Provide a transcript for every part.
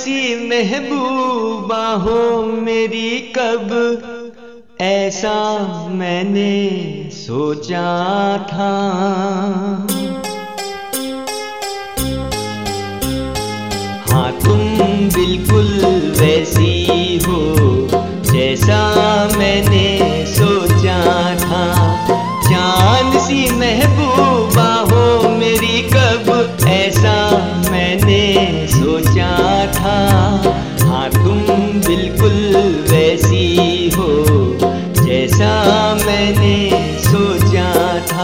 सी महबूबा हो मेरी कब, ऐसा मैंने सोचा था। हाँ तुम बिल्कुल वैसी हो जैसा मैंने सोचा था। चांद सी महबूबा हो मेरी कब, ऐसा मैंने सोचा था। हाँ तुम बिल्कुल वैसी हो जैसा मैंने सोचा था।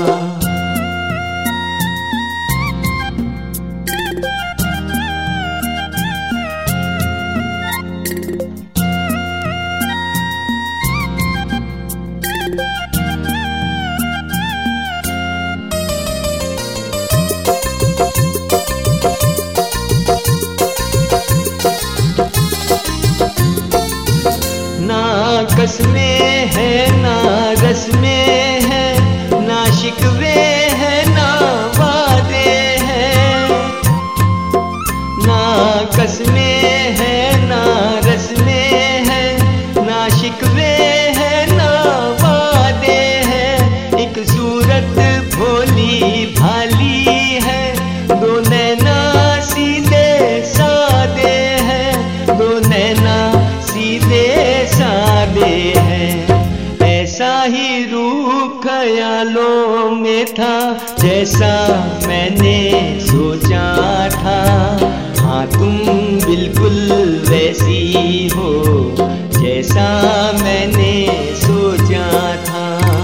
ना कसमें है ना रस्में है, ना शिकवे है ना वादे हैं। ना कसमें है ना रस्में है, ना शिकवे है ना वादे हैं। एक सूरत भोली भाली है, दो नैना सीधे सादे हैं, दो नैना सीधे सादे हैं। ऐसा ही रूप ख्यालों में था जैसा मैंने सोचा था। हाँ तुम बिल्कुल वैसी हो जैसा मैंने सोचा था।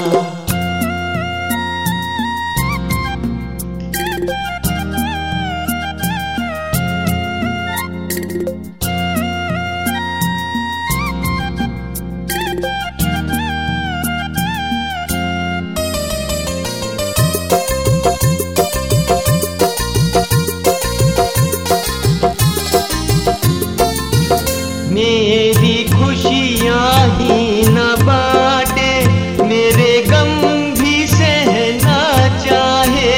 मेरी खुशियाँ ही न बाटे, मेरे गम भी सहना चाहे।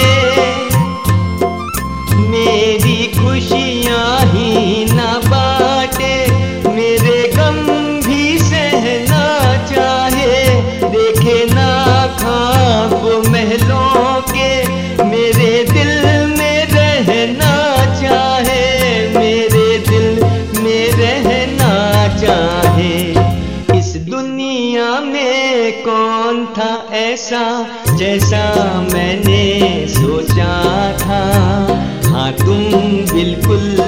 मेरी खुशियाँ ही न बाटे, मेरे गम भी सहना चाहे। देखे ना ख्वाब महलों के, मेरे दिल में रहना चाहे, मेरे दिल में रहना चाहे। इस दुनिया में कौन था ऐसा जैसा मैंने सोचा था। हाँ तुम बिल्कुल